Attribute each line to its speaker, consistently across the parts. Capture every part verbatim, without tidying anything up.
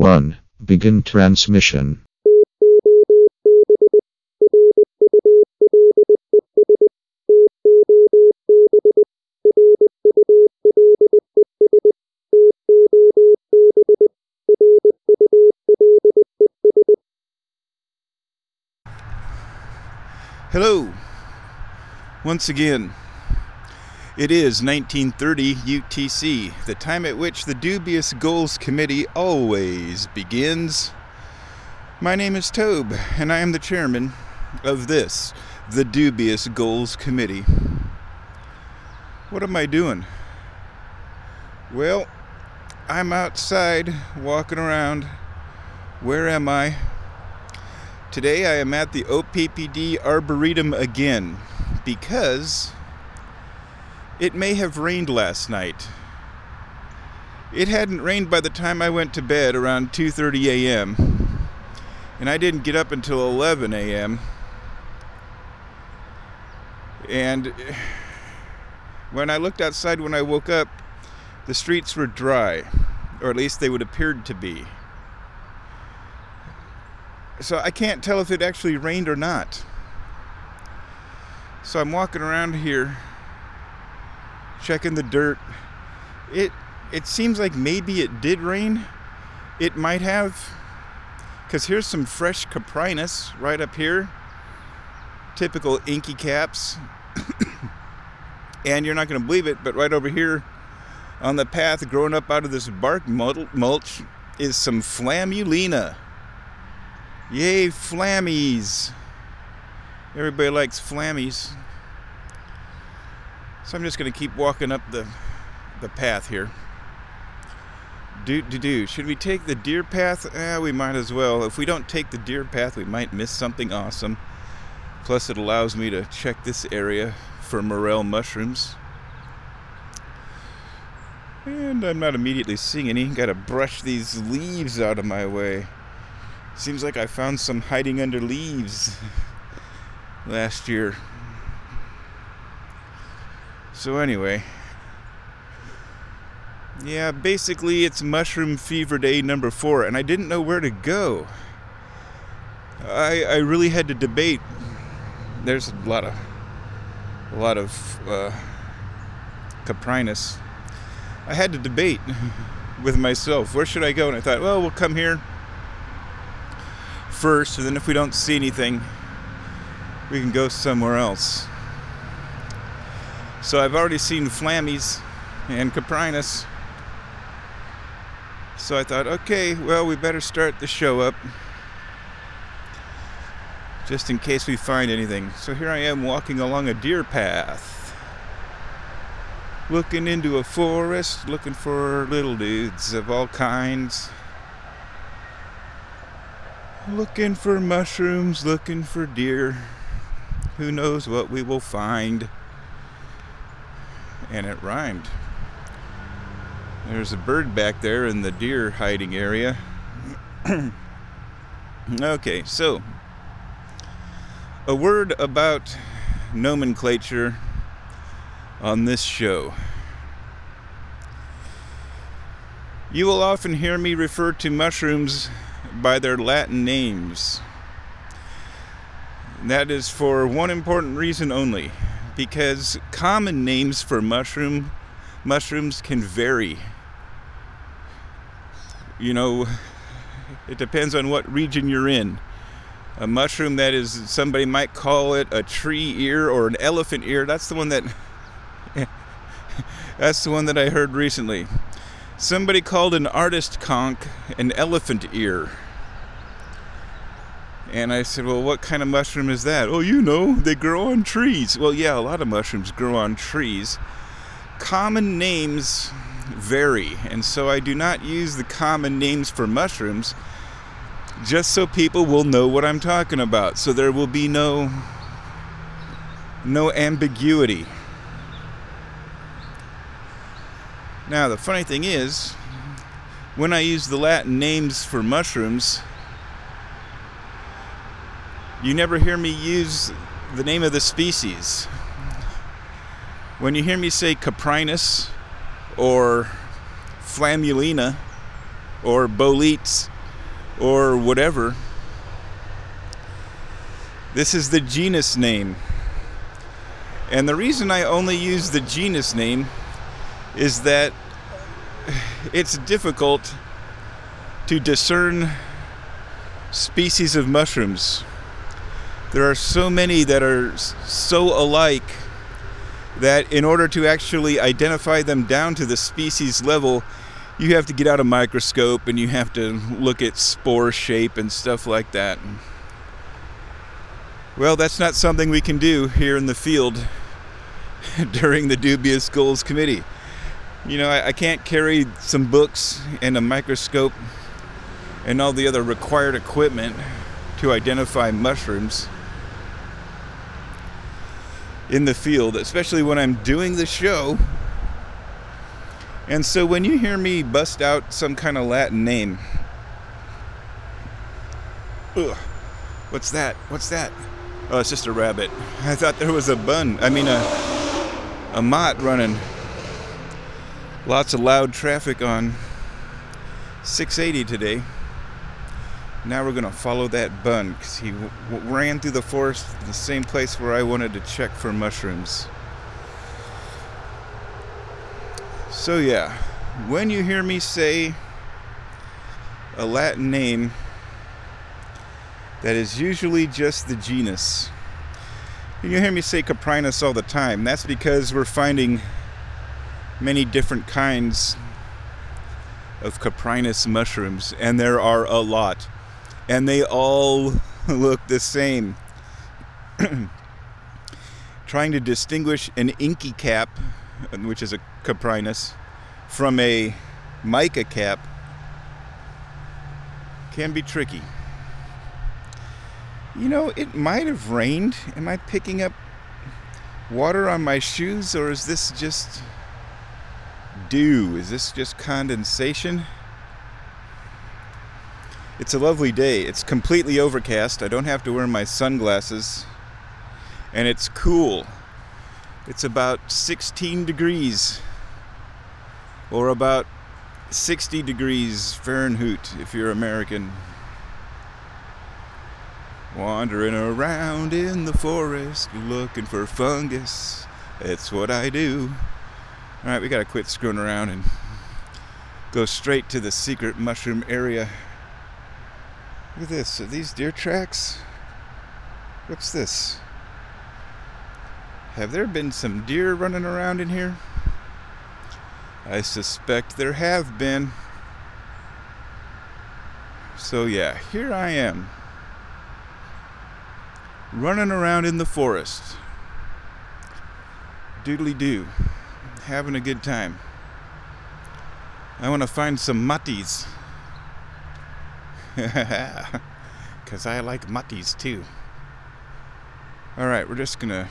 Speaker 1: one. Begin transmission.
Speaker 2: Hello, once again. It is nineteen thirty U T C, the time at which the Dubious Goals Committee always begins. My name is Tobe, and I am the chairman of this, the Dubious Goals Committee. What am I doing? Well, I'm outside, walking around. Where am I? Today I am at the O P P D Arboretum again, because it may have rained last night. It hadn't rained by the time I went to bed around two thirty a.m., and I didn't get up until eleven a.m., and when I looked outside when I woke up, the streets were dry, or at least they would appeared to be. So I can't tell if it actually rained or not. So I'm walking around here, checking the dirt. It it seems like maybe it did rain. It might have, because here's some fresh Coprinus right up here. Typical inky caps. And you're not going to believe it, but right over here on the path growing up out of this bark mulch is some Flammulina. Yay, flammies. Everybody likes flammies. So I'm just going to keep walking up the the path here. Do, do, do. Should we take the deer path? Eh, we might as well. If we don't take the deer path, we might miss something awesome. Plus, it allows me to check this area for morel mushrooms. And I'm not immediately seeing any. Got to brush these leaves out of my way. Seems like I found some hiding under leaves last year. So anyway, yeah, basically it's Mushroom Fever Day number four, and I didn't know where to go. I I really had to debate. There's a lot of a lot of uh, Coprinus. I had to debate with myself. Where should I go? And I thought, well, we'll come here first, and then if we don't see anything, we can go somewhere else. So I've already seen Flammies and Coprinus. So I thought, okay, well, we better start the show up, just in case we find anything. So here I am walking along a deer path, looking into a forest, looking for little dudes of all kinds. Looking for mushrooms, looking for deer. Who knows what we will find? And it rhymed. There's a bird back there in the deer hiding area. Okay, so a word about nomenclature on this show. You will often hear me refer to mushrooms by their Latin names. That is for one important reason only, because common names for mushroom mushrooms can vary. You know, it depends on what region you're in. A mushroom that is, somebody might call it a tree ear or an elephant ear. That's the one that that's the one that I heard recently. Somebody called an artist conch an elephant ear. And I said, well, what kind of mushroom is that? Oh, you know, they grow on trees. Well, yeah, a lot of mushrooms grow on trees. Common names vary, and so I do not use the common names for mushrooms just so people will know what I'm talking about. So there will be no, no ambiguity. Now, the funny thing is, when I use the Latin names for mushrooms, you never hear me use the name of the species. When you hear me say Coprinus or Flammulina or Boletes, or whatever. This is the genus name. And the reason I only use the genus name is that it's difficult to discern species of mushrooms. There are so many that are so alike that in order to actually identify them down to the species level, you have to get out a microscope and you have to look at spore shape and stuff like that. Well, that's not something we can do here in the field during the Dubious Goals Committee. You know, I, I can't carry some books and a microscope and all the other required equipment to identify mushrooms in the field, especially when I'm doing the show. And so when you hear me bust out some kind of Latin name, ugh, what's that? What's that? Oh, it's just a rabbit. I thought there was a bun. I mean, a, a mott running. Lots of loud traffic on six eighty today. Now we're going to follow that bun because he w- w- ran through the forest, the same place where I wanted to check for mushrooms. So yeah, when you hear me say a Latin name, that is usually just the genus. You hear me say Coprinus all the time. That's because we're finding many different kinds of Coprinus mushrooms, and there are a lot. And they all look the same. Trying to distinguish an inky cap, which is a Coprinus, from a mica cap can be tricky. You know, it might have rained. Am I picking up water on my shoes, or is this just dew? Is this just condensation? It's a lovely day. It's completely overcast. I don't have to wear my sunglasses. And it's cool. It's about sixteen degrees, or about sixty degrees Fahrenheit if you're American. Wandering around in the forest looking for fungus. It's what I do. Alright, we gotta quit screwing around and go straight to the secret mushroom area. Look at this. Are these deer tracks? What's this? Have there been some deer running around in here? I suspect there have been. So yeah, here I am, running around in the forest. Doodly-doo. Having a good time. I want to find some mutties. Because I like mutties too. Alright, we're just going to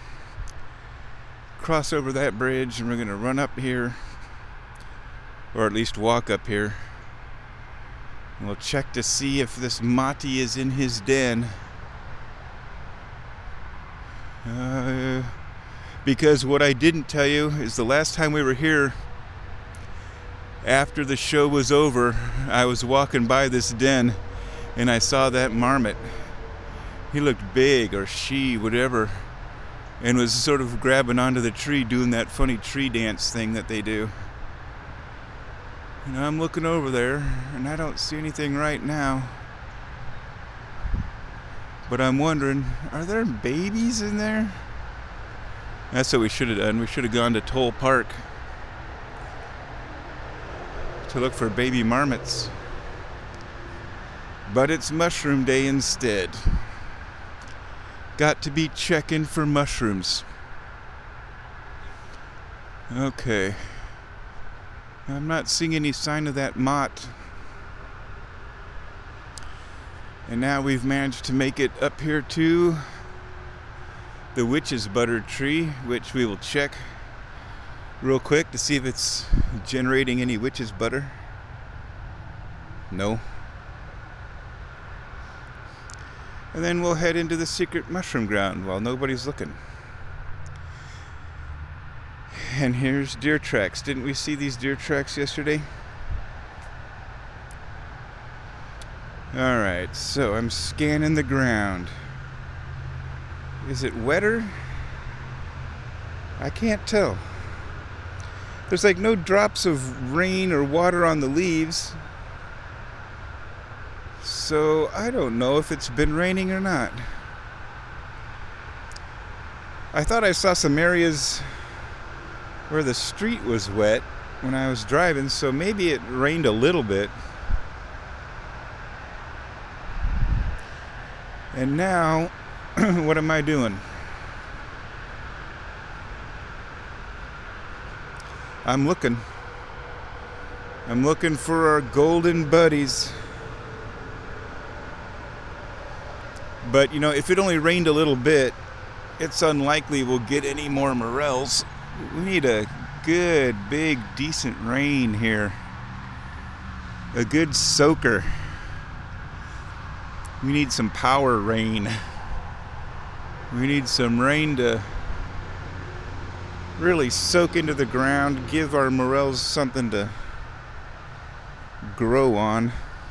Speaker 2: cross over that bridge and we're going to run up here. Or at least walk up here. And we'll check to see if this mati is in his den. Uh, because what I didn't tell you is the last time we were here, after the show was over, I was walking by this den and I saw that marmot. He looked big, or she, whatever, and was sort of grabbing onto the tree doing that funny tree dance thing that they do. And I'm looking over there and I don't see anything right now. But I'm wondering, are there babies in there? That's what we should have done. We should have gone to Toll Park to look for baby marmots. But it's mushroom day instead. Got to be checking for mushrooms. Okay. I'm not seeing any sign of that mott. And now we've managed to make it up here to the witch's butter tree, which we will check real quick to see if it's generating any witch's butter. No. And then we'll head into the secret mushroom ground while nobody's looking. And here's deer tracks. Didn't we see these deer tracks yesterday? Alright, so I'm scanning the ground. Is it wetter? I can't tell. There's like no drops of rain or water on the leaves. So I don't know if it's been raining or not. I thought I saw some areas where the street was wet when I was driving, so maybe it rained a little bit. And now, what am I doing? I'm looking. I'm looking for our golden buddies. But, you know, if it only rained a little bit, it's unlikely we'll get any more morels. We need a good, big, decent rain here. A good soaker. We need some power rain. We need some rain to really soak into the ground, give our morels something to grow on.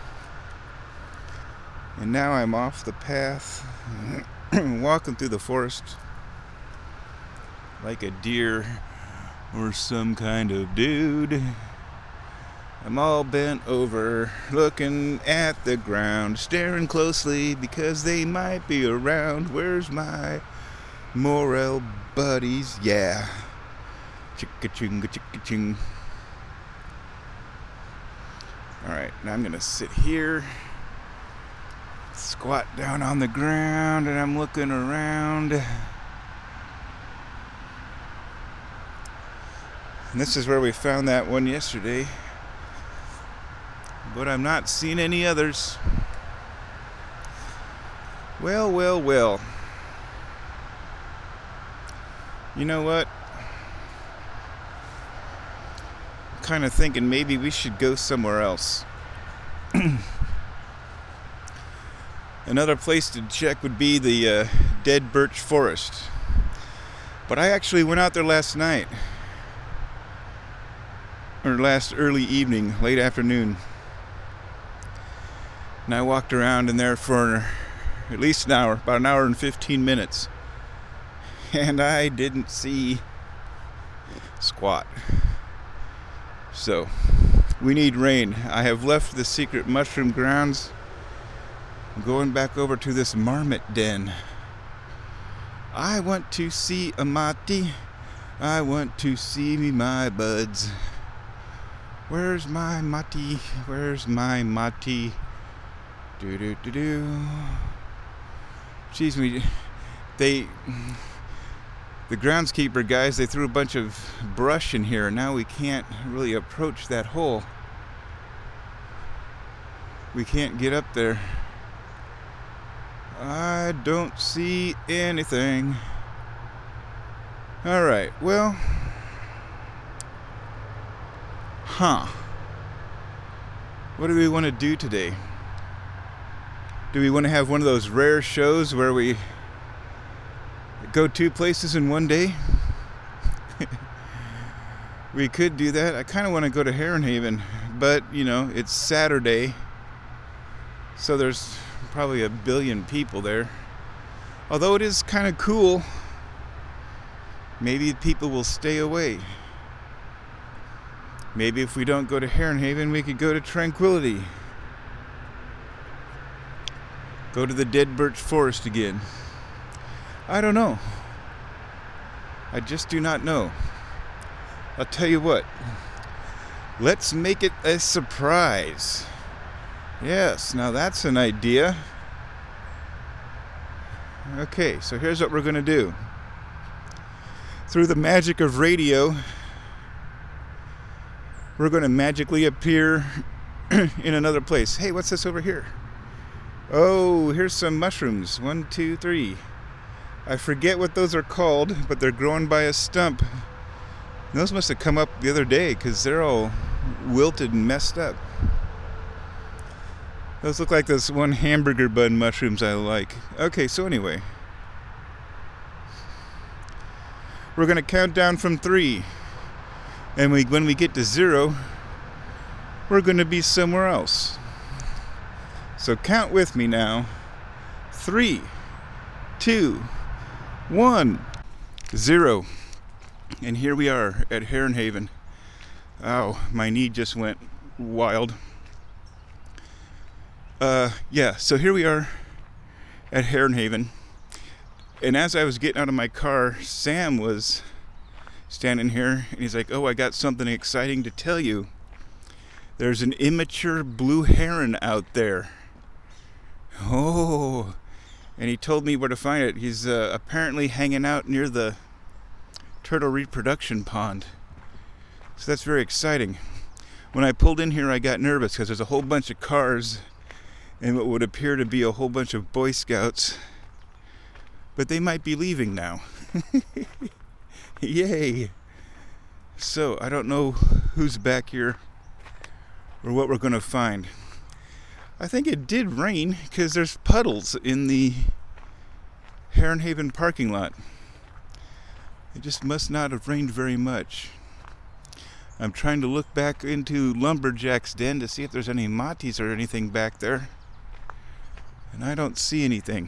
Speaker 2: And now I'm off the path, walking through the forest like a deer or some kind of dude. I'm all bent over, looking at the ground, staring closely because they might be around. Where's my morel buddies? Yeah. Chicka-ching, chicka-ching. Alright, now I'm going to sit here, squat down on the ground, and I'm looking around. And this is where we found that one yesterday. But I'm not seeing any others. Well, well, well. You know what? I'm kind of thinking maybe we should go somewhere else. Another place to check would be the uh, Dead Birch Forest. But I actually went out there last night. Or last early evening, late afternoon. And I walked around in there for at least an hour, about an hour and fifteen minutes. And I didn't see squat. So, we need rain. I have left the secret mushroom grounds. I'm going back over to this marmot den. I want to see a mati. I want to see me my buds. Where's my mati? Where's my mati? Do do do do. Jeez, we they the groundskeeper guys, they threw a bunch of brush in here, and now we can't really approach that hole. We can't get up there. I don't see anything. All right, well, huh? What do we want to do today? Do we want to have one of those rare shows where we go two places in one day? We could do that. I kind of want to go to Heron Haven, but, you know, it's Saturday, so there's probably a billion people there. Although it is kind of cool, maybe people will stay away. Maybe if we don't go to Heron Haven, we could go to Tranquility. Go to the Dead Birch Forest again. I don't know. I just do not know. I'll tell you what. Let's make it a surprise. Yes, now that's an idea. Okay, so here's what we're going to do. Through the magic of radio, we're going to magically appear in another place. Hey, what's this over here? Oh, here's some mushrooms. One, two, three. I forget what those are called, but they're growing by a stump. And those must have come up the other day because they're all wilted and messed up. Those look like those one hamburger bun mushrooms I like. Okay, so anyway. We're going to count down from three. And we, when we get to zero, we're going to be somewhere else. So count with me now. Three, two, one, zero. And here we are at Heron Haven. Ow, my knee just went wild. Uh, yeah, so here we are at Heron Haven. And as I was getting out of my car, Sam was standing here, and he's like, oh, I got something exciting to tell you. There's an immature blue heron out there. Oh, and he told me where to find it. He's uh, apparently hanging out near the turtle reproduction pond. So that's very exciting. When I pulled in here, I got nervous because there's a whole bunch of cars and what would appear to be a whole bunch of Boy Scouts. But they might be leaving now. Yay! So, I don't know who's back here or what we're going to find. I think it did rain because there's puddles in the Heron Haven parking lot. It just must not have rained very much. I'm trying to look back into Lumberjack's den to see if there's any matis or anything back there. And I don't see anything.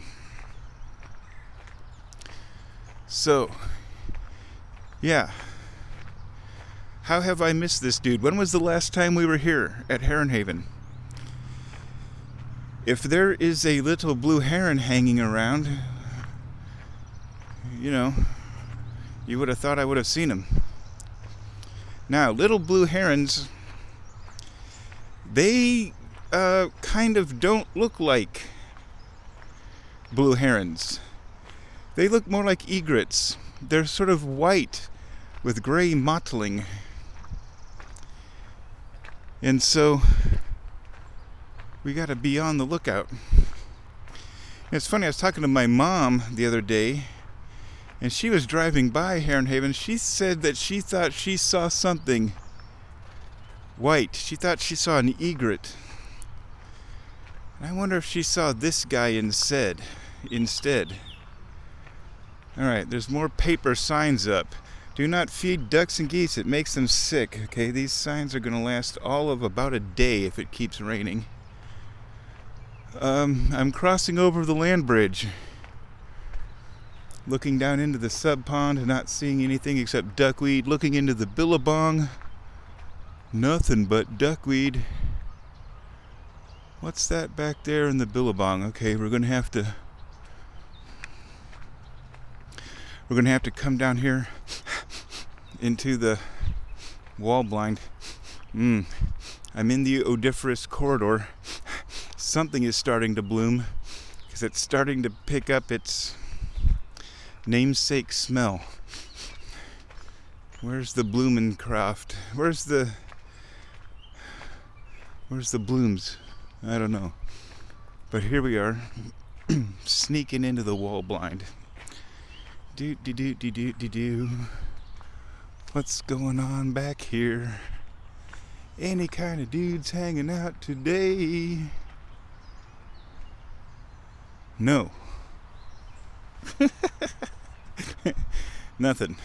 Speaker 2: So, yeah. How have I missed this dude? When was the last time we were here at Heron Haven? If there is a little blue heron hanging around, you know, you would have thought I would have seen him. Now, little blue herons, they uh, kind of don't look like blue herons. They look more like egrets. They're sort of white with gray mottling. And so we got to be on the lookout. It's funny, I was talking to my mom the other day, and she was driving by Heron Haven. She said that she thought she saw something white. She thought she saw an egret. And I wonder if she saw this guy instead. Instead. All right, there's more paper signs up. Do not feed ducks and geese. It makes them sick. Okay, these signs are going to last all of about a day if it keeps raining. Um, I'm crossing over the land bridge. Looking down into the sub pond and not seeing anything except duckweed. Looking into the billabong. Nothing but duckweed. What's that back there in the billabong? Okay, we're going to have to... We're going to have to come down here into the wall blind. Mm, I'm in the odoriferous corridor. Something is starting to bloom because it's starting to pick up its namesake smell. Where's the Blumencraft? Where's the... Where's the blooms? I don't know. But here we are, sneaking into the wall blind. Do do do do do do do. What's going on back here? Any kind of dudes hanging out today? No. Nothing.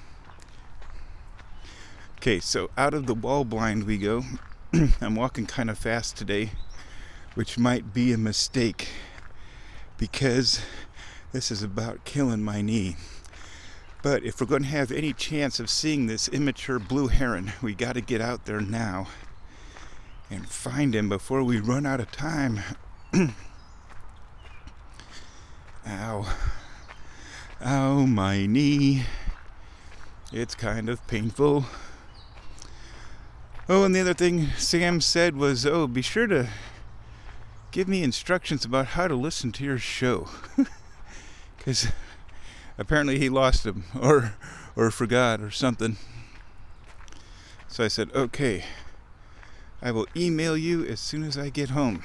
Speaker 2: Okay, so out of the wall blind we go. I'm walking kind of fast today, which might be a mistake because this is about killing my knee. But if we're going to have any chance of seeing this immature blue heron, we got to get out there now and find him before we run out of time. Ow. Ow, my knee. It's kind of painful. Oh, and the other thing Sam said was, oh, be sure to give me instructions about how to listen to your show. Because apparently he lost them or or forgot or something. So I said, okay, I will email you as soon as I get home.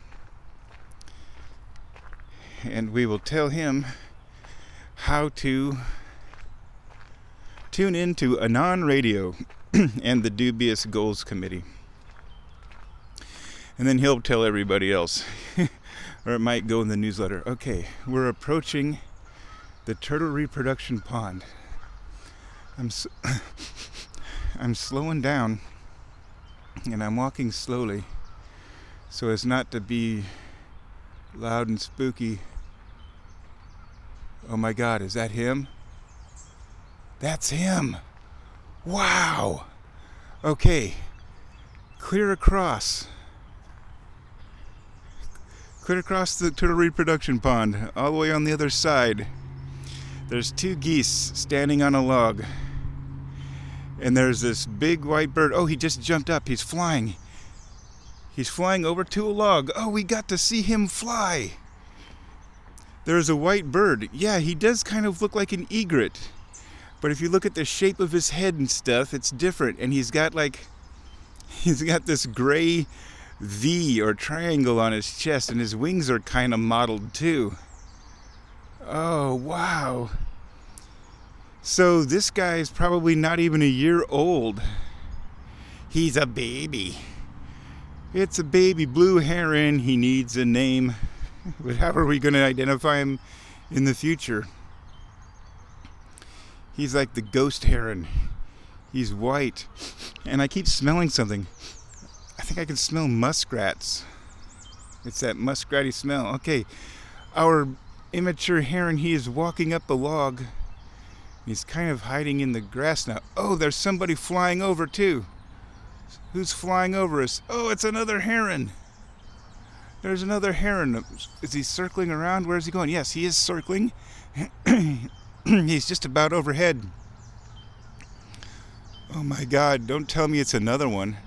Speaker 2: And we will tell him how to tune in to Anon Radio and the Dubious Goals Committee. And then he'll tell everybody else. Or it might go in the newsletter. Okay, we're approaching the turtle reproduction pond. I'm s- I'm slowing down, and I'm walking slowly so as not to be Loud and spooky. Oh my God, is that him? That's him. Wow. Okay. Clear across. Clear across the turtle reproduction pond, all the way on the other side. There's two geese standing on a log. And there's this big white bird. Oh, he just jumped up. He's flying. He's flying over to a log. Oh, we got to see him fly. There's a white bird. Yeah, he does kind of look like an egret. But if you look at the shape of his head and stuff, it's different. And he's got like, he's got this gray V or triangle on his chest, and his wings are kind of mottled too. Oh, wow. So this guy is probably not even a year old. He's a baby. It's a baby blue heron. He needs a name. But how are we going to identify him in the future? He's like the ghost heron. He's white. And I keep smelling something. I think I can smell muskrats. It's that muskratty smell. Okay, our immature heron, he is walking up a log. He's kind of hiding in the grass now. Oh, there's somebody flying over too. Who's flying over us? Oh, it's another heron. There's another heron. Is he circling around? Where's he going? Yes, he is circling. He's just about overhead. Oh my God, don't tell me it's another one.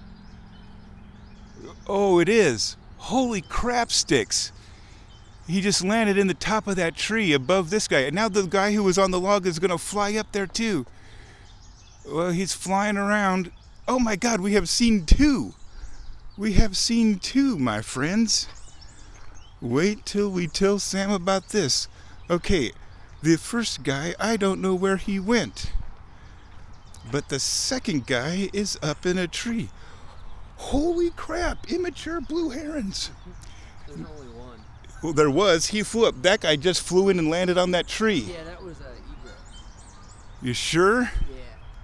Speaker 2: Oh, it is. Holy crap sticks. He just landed in the top of that tree above this guy. And now the guy who was on the log is going to fly up there too. Well, he's flying around. Oh my God, we have seen two. We have seen two, my friends. Wait till we tell Sam about this. Okay, the first guy, I don't know where he went. But the second guy is up in a tree. Holy crap, immature blue herons.
Speaker 3: There's only one.
Speaker 2: Well, there was. He flew up. That guy just flew in and landed on that tree.
Speaker 3: Yeah, that was a egret.
Speaker 2: You sure?
Speaker 3: Yeah.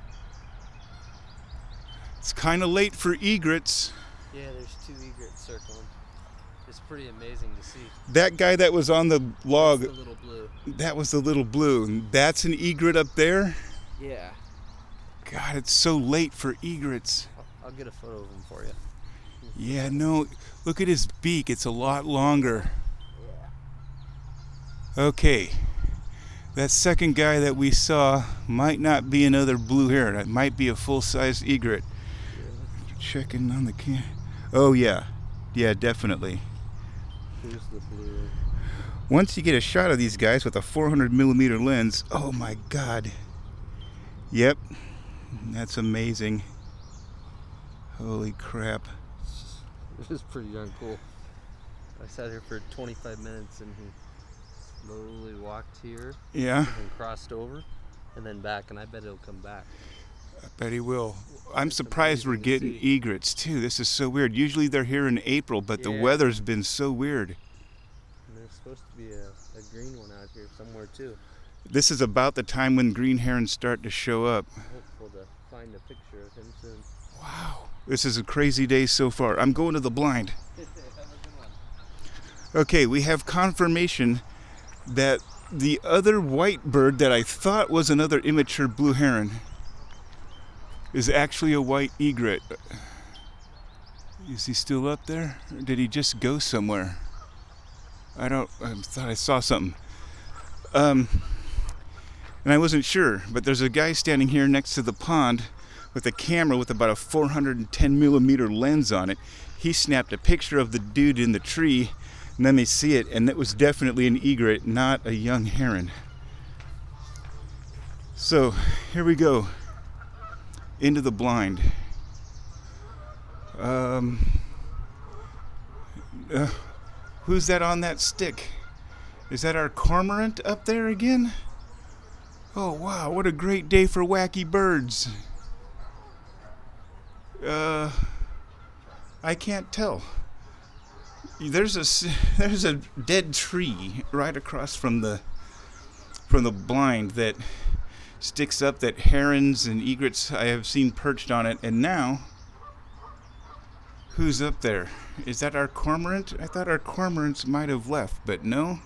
Speaker 2: It's kind of late for egrets.
Speaker 3: Yeah, there's two egrets circling. It's pretty amazing to see.
Speaker 2: That guy that was on the log,
Speaker 3: That's the little blue.
Speaker 2: that was the little blue. And that's an egret up there?
Speaker 3: Yeah.
Speaker 2: God, it's so late for egrets.
Speaker 3: I'll, I'll get a photo of him for you.
Speaker 2: Yeah, no, look at his beak. It's a lot longer.
Speaker 3: Yeah.
Speaker 2: Okay, that second guy that we saw might not be another blue heron. It might be a full-size egret.
Speaker 3: Yeah.
Speaker 2: Checking on the can. Oh yeah, yeah, definitely.
Speaker 3: Here's the blue.
Speaker 2: Once you get a shot of these guys with a four hundred millimeter lens, oh my God. Yep, that's amazing. Holy crap.
Speaker 3: This is pretty darn cool. I sat here for twenty-five minutes and he slowly walked here.
Speaker 2: Yeah.
Speaker 3: And then crossed over and then back, and I bet he'll come back.
Speaker 2: I bet he will. I'm
Speaker 3: It's
Speaker 2: surprised we're
Speaker 3: amazing to
Speaker 2: getting
Speaker 3: see.
Speaker 2: egrets too. This is so weird. Usually they're here in April, but the
Speaker 3: Yeah.
Speaker 2: weather's been so weird.
Speaker 3: And there's supposed to be a, a green one out here somewhere too.
Speaker 2: This is about the time when green herons start to show up.
Speaker 3: I'm hopeful to find a picture of him soon.
Speaker 2: Wow. This is a crazy day so far. I'm going to the blind.
Speaker 3: Have a good one.
Speaker 2: Okay, we have confirmation that the other white bird that I thought was another immature blue heron is actually a white egret. Is he still up there? Or did he just go somewhere? I don't, I thought I saw something. Um, and I wasn't sure, but there's a guy standing here next to the pond with a camera with about a four hundred ten millimeter lens on it. He snapped a picture of the dude in the tree, and then they see it, and it was definitely an egret, not a young heron. So here we go, into the blind. Um, uh, who's that on that stick? Is that our cormorant up there again? Oh wow, what a great day for wacky birds. Uh, I can't tell. There's a there's a dead tree right across from the from the blind that sticks up that herons and egrets I have seen perched on it, and now Who's up there? Is that our cormorant? I thought our cormorants might have left, but no.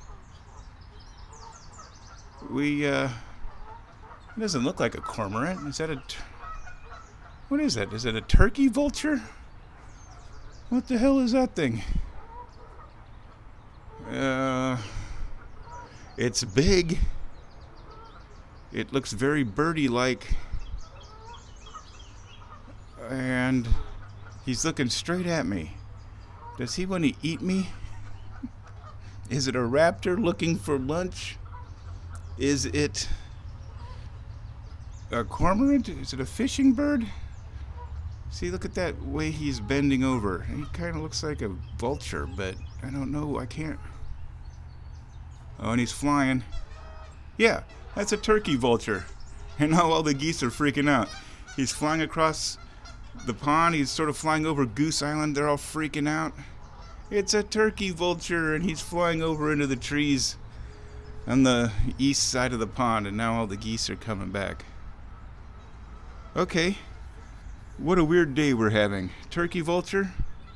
Speaker 2: We, uh... It doesn't look like a cormorant. Is that a... T- what is that? Is it a turkey vulture? What the hell is that thing? Uh... It's big. It looks very birdie-like. And he's looking straight at me. Does he want to eat me? Is it a raptor looking for lunch? Is it a cormorant? Is it a fishing bird? See, look at that way he's bending over. He kind of looks like a vulture, but I don't know. I can't. Oh, and he's flying. Yeah, that's a turkey vulture. And now all the geese are freaking out. He's flying across the pond. He's sort of flying over Goose Island. They're all freaking out. It's a turkey vulture, and he's flying over into the trees on the east side of the pond, and now all the geese are coming back. Okay. What a weird day we're having. Turkey vulture.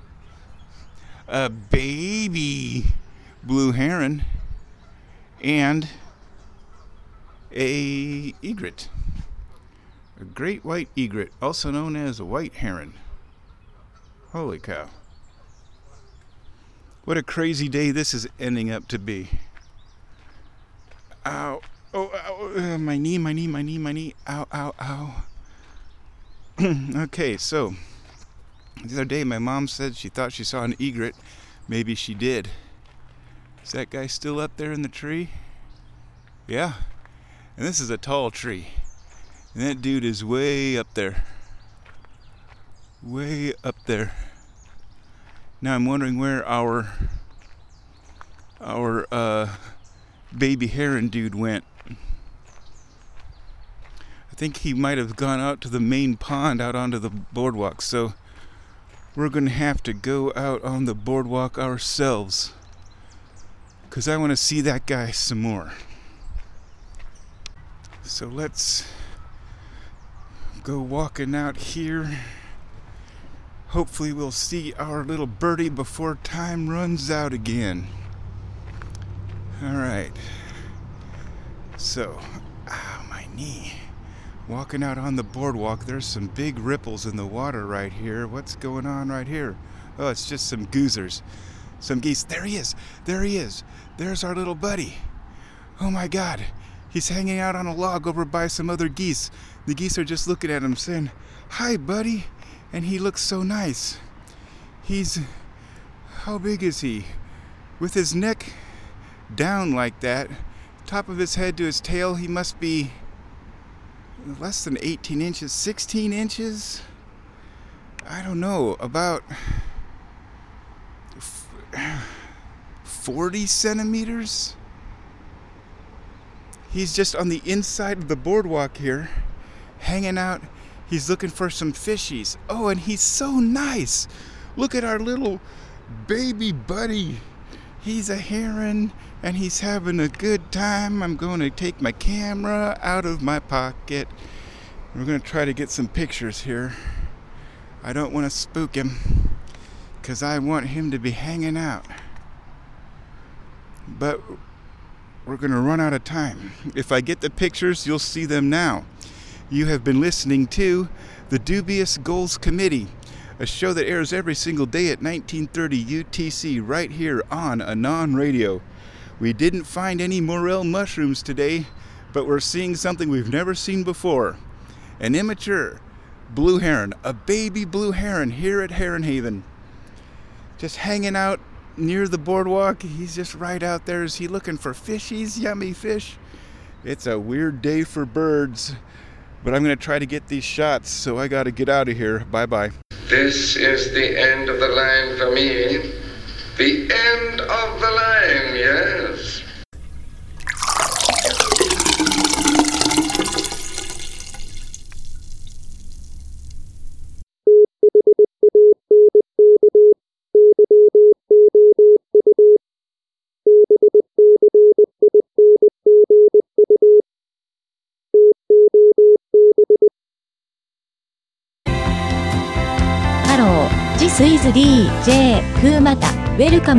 Speaker 2: A baby blue heron. And a egret. A great white egret, also known as a white heron. Holy cow. What a crazy day this is ending up to be. Ow. Oh, ow. Uh, my knee, my knee, my knee, my knee. Ow, ow, ow. Okay, so the other day my mom said she thought she saw an egret. Maybe she did. Is that guy still up there in the tree? Yeah. And this is a tall tree. And that dude is way up there. Way up there. Now I'm wondering where our our uh, baby heron dude went. I think he might have gone out to the main pond out onto the boardwalk. So we're going to have to go out on the boardwalk ourselves. Because I want to see that guy some more. So let's go walking out here. Hopefully we'll see our little birdie before time runs out again. Alright. So, ow, my knee. Walking out on the boardwalk, there's some big ripples in the water right here. What's going on right here? Oh, it's just some goozers. Some geese. There he is. There he is. There's our little buddy. Oh my God. He's hanging out on a log over by some other geese. The geese are just looking at him saying, "Hi, buddy." And he looks so nice. He's, how big is he? With his neck down like that, top of his head to his tail, he must be less than eighteen inches, sixteen inches? I don't know, about forty centimeters? He's just on the inside of the boardwalk here, hanging out. He's looking for some fishies. Oh, and he's so nice. Look at our little baby buddy. He's a heron, and he's having a good time. I'm going to take my camera out of my pocket. We're going to try to get some pictures here. I don't want to spook him, because I want him to be hanging out. But we're going to run out of time. If I get the pictures, you'll see them now. You have been listening to The Dubious Goals Committee, a show that airs every single day at nineteen thirty U T C right here on Anon Radio. We didn't find any morel mushrooms today, but we're seeing something we've never seen before. An immature blue heron, a baby blue heron here at Heron Haven. Just hanging out near the boardwalk. He's just right out there. Is he looking for fishies? Yummy fish. It's a weird day for birds. But I'm going to try to get these shots, so I got to get out of here. Bye-bye.
Speaker 4: This is the end of the line for me. The end of the line, yes.
Speaker 5: スイズ ディージェー クーマタウェルカム